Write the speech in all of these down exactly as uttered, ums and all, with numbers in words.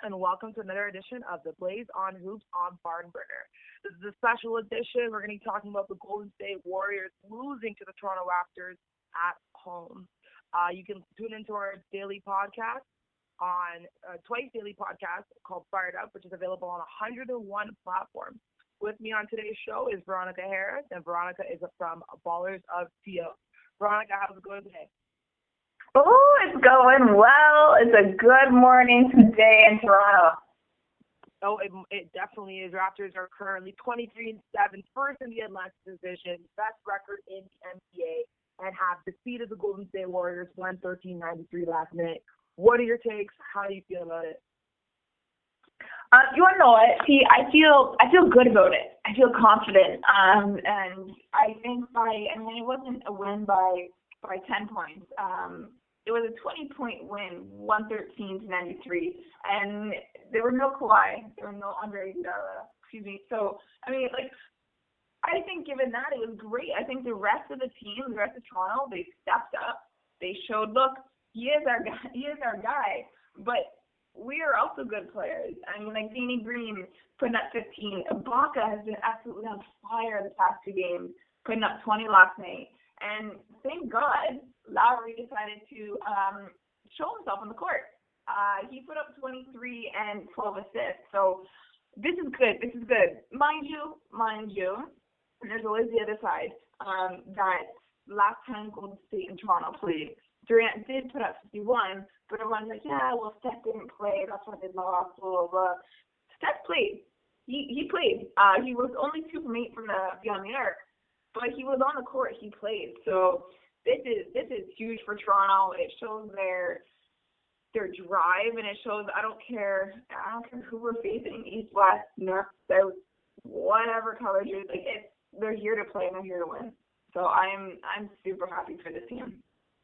and welcome to another edition of the Blaze on Hoops on Barnburner. This is a special edition. We're going to be talking about the Golden State Warriors losing to the Toronto Raptors at home. Uh, you can tune into our daily podcast on uh, twice daily podcast called Fired Up, which is available on one hundred one platforms. With me on today's show is Veronica Harris, and Veronica is from Ballers of T O. Veronica, how's it going today? Oh, it's going well. It's a good morning today in Toronto. Oh, it, it definitely is. Raptors are currently twenty-three and seven, first in the Atlantic Division, best record in the N B A, and have defeated the Golden State Warriors one thirteen ninety-three last night. What are your takes? How do you feel about it? Uh, you want to know what? See, I feel I feel good about it. I feel confident. Um, and I think by I mean it wasn't a win by by ten points. Um, it was a twenty-point win, one thirteen to ninety-three, and there were no Kawhi, there were no Andre Iguodala. Excuse me. So I mean, like, I think given that, it was great. I think the rest of the team, the rest of Toronto, they stepped up. They showed, look, he is our guy. He is our guy. But we are also good players. I mean, like Danny Green putting up fifteen. Ibaka has been absolutely on fire the past two games, putting up twenty last night. And thank God Lowry decided to um, show himself on the court. Uh, he put up twenty-three and twelve assists. So this is good. This is good. Mind you, mind you, and there's always the other side, um, that last time Golden State and Toronto played, Durant did put up fifty-one, but everyone's like, yeah, well, Steph didn't play. That's why they lost, blah, blah, blah. Steph played. He he played. Uh, he was only two from eight from the beyond the arc, but he was on the court. He played. So this is this is huge for Toronto. It shows their their drive, and it shows I don't care I don't care who we're facing, east, west, north, south, whatever color jersey. Like it's they're here to play and they're here to win. So I'm I'm super happy for this team.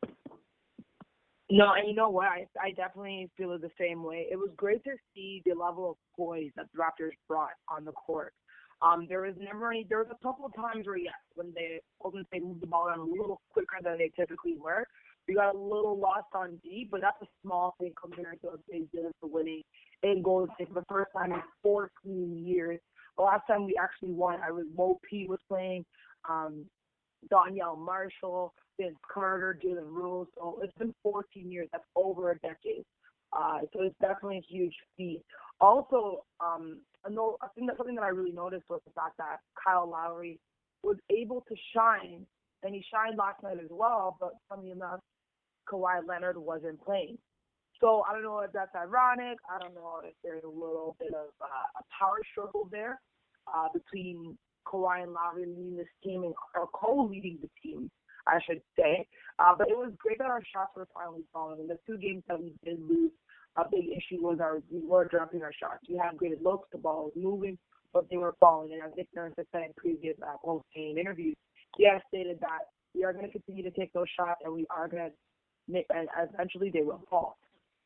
No, and you know what? I, I definitely feel the same way. It was great to see the level of poise that the Raptors brought on the court. Um, there was never any. There was a couple of times where, yes, when they Golden State moved the ball around a little quicker than they typically were, we got a little lost on D. But that's a small thing compared to what they did for winning in Golden State for the first time in fourteen years. The last time we actually won, I was Mo P was playing, um, Donyell Marshall, Vince Carter, Jalen Rose. So it's been fourteen years. That's over a decade. Uh, so it's definitely a huge feat. Also, um, I know I think that something that I really noticed was the fact that Kyle Lowry was able to shine, and he shined last night as well. But funny enough, Kawhi Leonard wasn't playing. So I don't know if that's ironic. I don't know if there's a little bit of uh, a power struggle there uh, between Kawhi and Lowry leading this team and or co-leading the team, I should say. Uh, but it was great that our shots were finally falling. In the two games that we did lose, a big issue was our we were dropping our shots. We had great looks, the ball was moving, but they were falling. And as Nick Nurse has said in previous uh, post-game interviews, he has stated that we are going to continue to take those shots, and we are going to make, and eventually they will fall.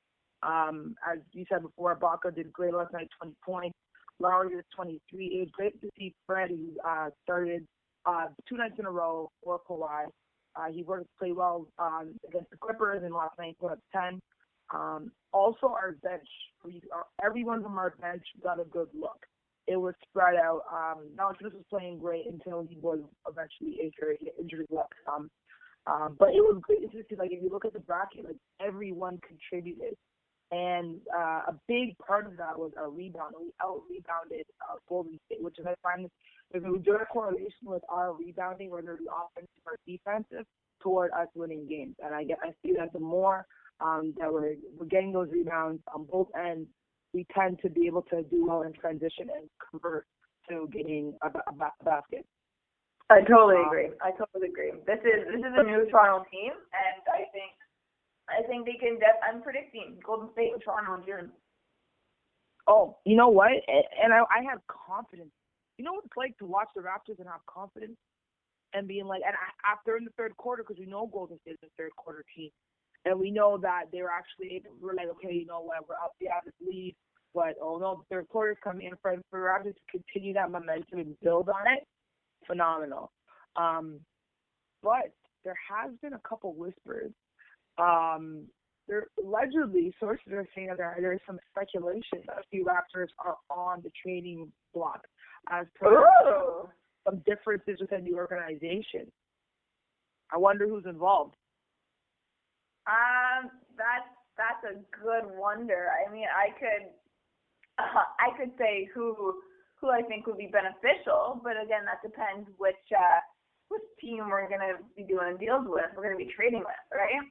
Um, as you said before, Ibaka did great last night, twenty points. Lowry was twenty-three. It was great to see Fred, who uh, started uh, two nights in a row for Kawhi. Uh, he worked play well um, against the Clippers, and last night put up ten. Um, also, our bench, we, our, everyone from our bench got a good look. It was spread out. Um, Valanciunas was playing great until he was eventually injured. He injured his left thumb. Um, but it was great to see, like, if you look at the bracket, like, everyone contributed. And uh, a big part of that was our rebound. We out-rebounded uh, Golden State, which is, I find, there's a direct correlation with our rebounding, whether it be offensive or defensive, toward us winning games. And I get, I see that the more um, that we're, we're getting those rebounds on both ends, we tend to be able to do well in transition and convert to getting a, a, a basket. I totally agree. I totally agree. This is this is a new Toronto team, and I think I think they can. Def- I'm predicting Golden State and Toronto in June. Oh, you know what? And I, I have confidence. You know what it's like to watch the Raptors and have confidence and being like, and after in the third quarter, because we know Golden State is a third quarter team, and we know that they were actually we're like, okay, you know what, we're up, we have this lead, but oh no, the third quarter's coming in for for Raptors to continue that momentum and build on it. Phenomenal. Um, but there has been a couple whispers um, there allegedly sources are saying that there, there is some speculation that a few Raptors are on the trading block as per Ooh. some differences within the organization. I wonder who's involved. Um, that's that's a good wonder. I mean, I could uh, I could say who who I think would be beneficial, but again, that depends which uh, which team we're gonna be doing deals with. We're gonna be trading with, right?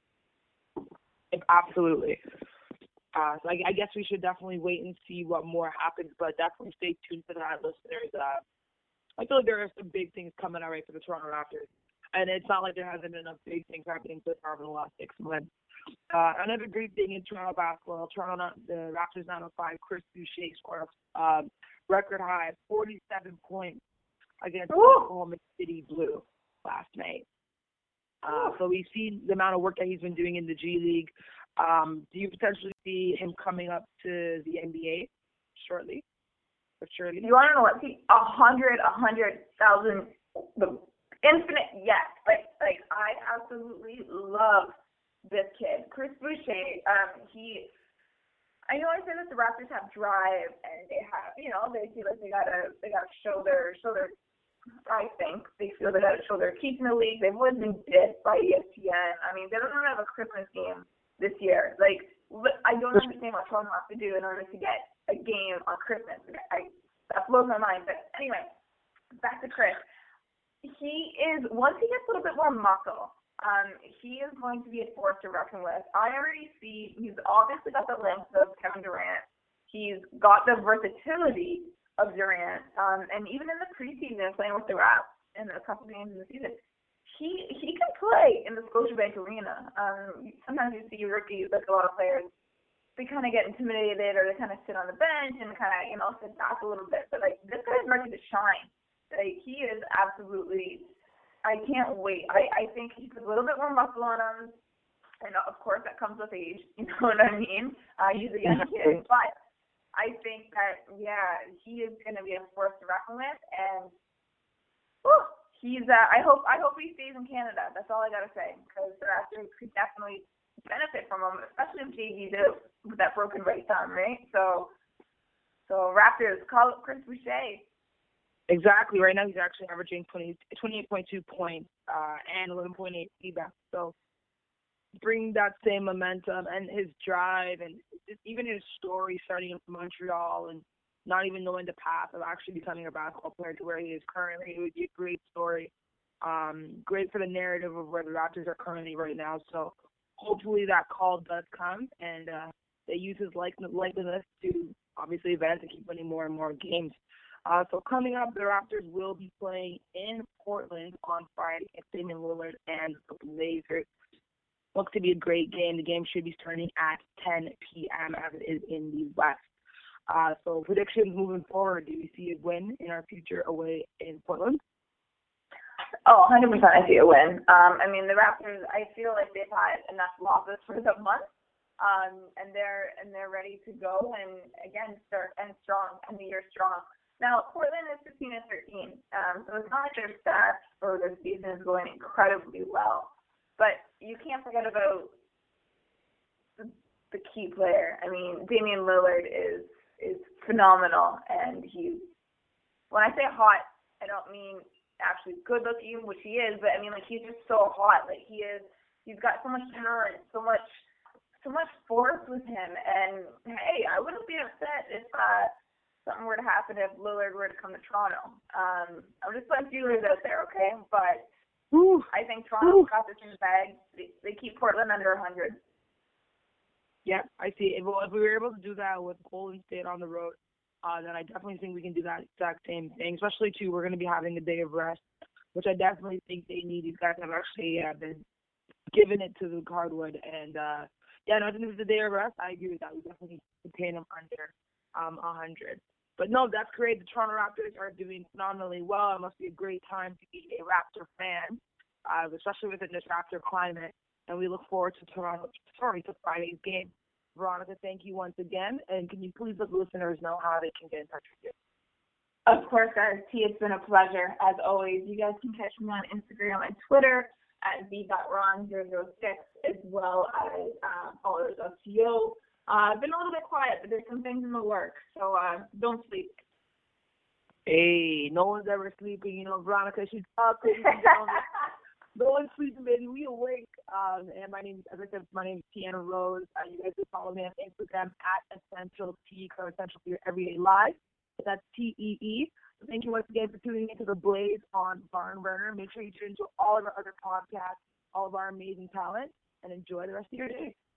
Absolutely. Uh, so I, I guess we should definitely wait and see what more happens, but definitely stay tuned for that, listeners. Uh, I feel like there are some big things coming out right for the Toronto Raptors, and it's not like there hasn't been enough big things happening so far over the last six months. Uh, another great thing in Toronto basketball, Toronto, the Raptors nine oh five, Chris Boucher scored a um, record high forty-seven points against Oklahoma City Blue last night. Uh, so we've seen the amount of work that he's been doing in the G League. Um, do you potentially see him coming up to the N B A shortly? Or surely? You want to know what? See, a hundred, a hundred thousand, the infinite yes. Like, like I absolutely love this kid, Chris Boucher. Um, he, I know I said that the Raptors have drive and they have, you know, they feel like they gotta, they gotta show their, show their. I think they feel they got to show their keep in the league. They've always been dissed by E S P N. I mean, they don't even have a Christmas game this year. Like, I don't understand what Toronto has to do in order to get a game on Christmas. I, that blows my mind. But anyway, back to Chris. He is, once he gets a little bit more muscle, um, he is going to be a force to reckon with. I already see he's obviously got the length of Kevin Durant. He's got the versatility of Durant, um, and even in the preseason, playing with the Raps in a couple games in the season, he he can play in the Scotiabank Arena. Um, sometimes you see rookies, like a lot of players, they kind of get intimidated or they kind of sit on the bench and kind of, you know, sit back a little bit. But, like, this guy's ready to shine. Like, he is absolutely, I can't wait. I, I think he puts a little bit more muscle on him, and, of course, that comes with age. You know what I mean? Uh, he's a young kid, but I think that, yeah, he is going to be a force to reckon with, and whew, he's. Uh, I hope. I hope he stays in Canada. That's all I gotta say, because the Raptors could definitely benefit from him, especially if J V's out with that broken right thumb, right? So, so Raptors, call up Chris Boucher. Exactly. Right now, he's actually averaging twenty, twenty-eight point two points uh, and eleven point eight rebounds. So, bring that same momentum and his drive and even his story starting in Montreal and not even knowing the path of actually becoming a basketball player to where he is currently. It would be a great story. Um, great for the narrative of where the Raptors are currently right now. So hopefully that call does come and uh, they use his likeness to obviously advance and keep winning more and more games. Uh, so coming up, the Raptors will be playing in Portland on Friday against Damian Lillard and the Blazers. Looks to be a great game. The game should be starting at ten p.m. as it is in the West. Uh, so predictions moving forward, do you see a win in our future away in Portland? Oh, one hundred percent I see a win. Um, I mean, the Raptors, I feel like they've had enough losses for the month, um, and they're and they're ready to go and, again, start and strong, and the year strong. Now, Portland is fifteen and thirteen, um, so it's not like their stats or their season is going incredibly well. But you can't forget about the, the key player. I mean, Damian Lillard is is phenomenal, and he's, when I say hot, I don't mean actually good looking, which he is, but I mean, like, he's just so hot. Like, he is, he's got so much talent, so much, so much force with him. And hey, I wouldn't be upset if uh, something were to happen if Lillard were to come to Toronto. Um, I'm just putting feelers out there, okay? But Ooh. I think Toronto's Ooh. got this in the bag. They, they keep Portland under one hundred. Yeah, I see. If, well, if we were able to do that with Golden State on the road, uh, then I definitely think we can do that exact same thing. Especially, too, we're going to be having a day of rest, which I definitely think they need. These guys have actually uh, been giving it to the hardwood. And, uh, yeah, no, I think if it's a day of rest, I agree with that. We definitely contain them under um, one hundred. But, no, that's great. The Toronto Raptors are doing phenomenally well. It must be a great time to be a Raptor fan, uh, especially within this Raptor climate. And we look forward to Toronto, sorry, to Friday's game. Veronica, thank you once again. And can you please let the listeners know how they can get in touch with you? Of course, guys. T, it's been a pleasure, as always. You guys can catch me on Instagram and Twitter at v dot ron zero zero six, as well as uh, followers of C O. Uh, I've been a little bit quiet, but there's some things in the works, so uh, don't sleep. Hey, no one's ever sleeping. You know, Veronica, she's up, ladies and gentlemen. No one's sleeping, baby. We awake. Um, and my name, as I said, my name is Tiana Rose. Uh, you guys can follow me on Instagram at Essential Tea, or Essential for Your Everyday Life. That's T E E. Thank you once again for tuning into The Blaze on Barn Burner. Make sure you tune into all of our other podcasts, all of our amazing talent, and enjoy the rest of your day.